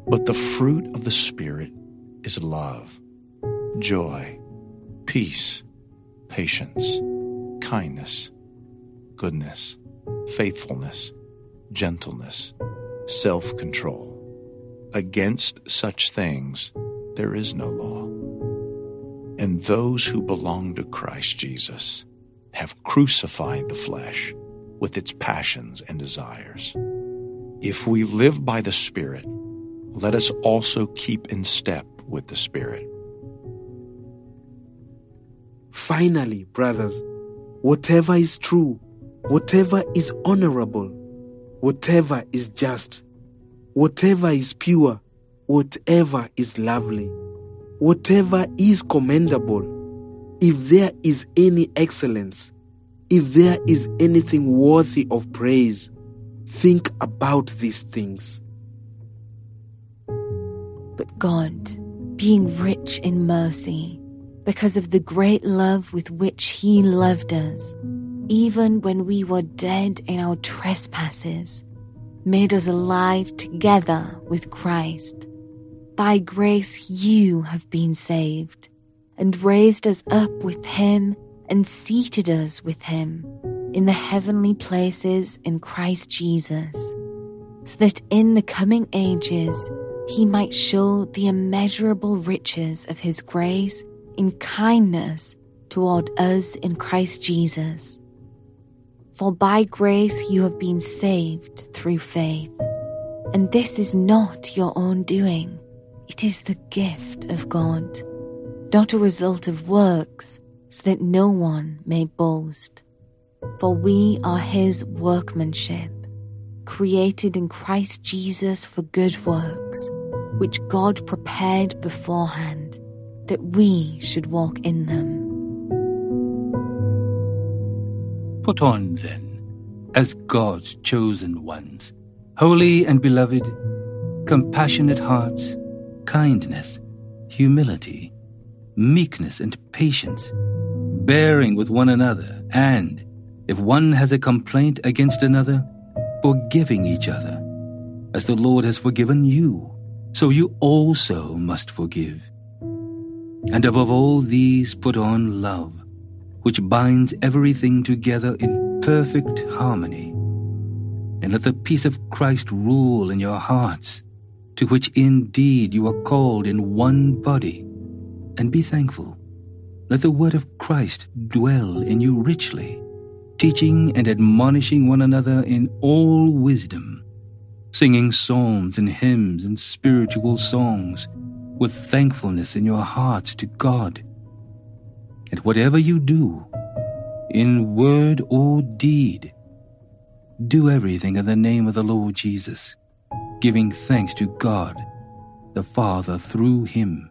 But the fruit of the Spirit is love, joy, peace, patience, kindness, goodness, faithfulness, gentleness, self-control. Against such things there is no law. And those who belong to Christ Jesus have crucified the flesh with its passions and desires. If we live by the Spirit, let us also keep in step with the Spirit. Finally, brothers, whatever is true, whatever is honorable, whatever is just, whatever is pure, whatever is lovely, whatever is commendable, if there is any excellence, if there is anything worthy of praise, think about these things. But God, being rich in mercy, because of the great love with which He loved us, even when we were dead in our trespasses, made us alive together with Christ. By grace you have been saved, and raised us up with Him and seated us with Him in the heavenly places in Christ Jesus, so that in the coming ages He might show the immeasurable riches of His grace in kindness toward us in Christ Jesus. For by grace you have been saved through faith, and this is not your own doing. It is the gift of God, not a result of works, so that no one may boast. For we are His workmanship, created in Christ Jesus for good works, which God prepared beforehand, that we should walk in them. Put on, then, as God's chosen ones, holy and beloved, compassionate hearts, kindness, humility, meekness, and patience, bearing with one another, and, if one has a complaint against another, forgiving each other. As the Lord has forgiven you, so you also must forgive. And above all these put on love, which binds everything together in perfect harmony. And let the peace of Christ rule in your hearts, to which indeed you are called in one body, and be thankful. Let the word of Christ dwell in you richly, teaching and admonishing one another in all wisdom, singing psalms and hymns and spiritual songs with thankfulness in your hearts to God. And whatever you do, in word or deed, do everything in the name of the Lord Jesus, giving thanks to God the Father through Him.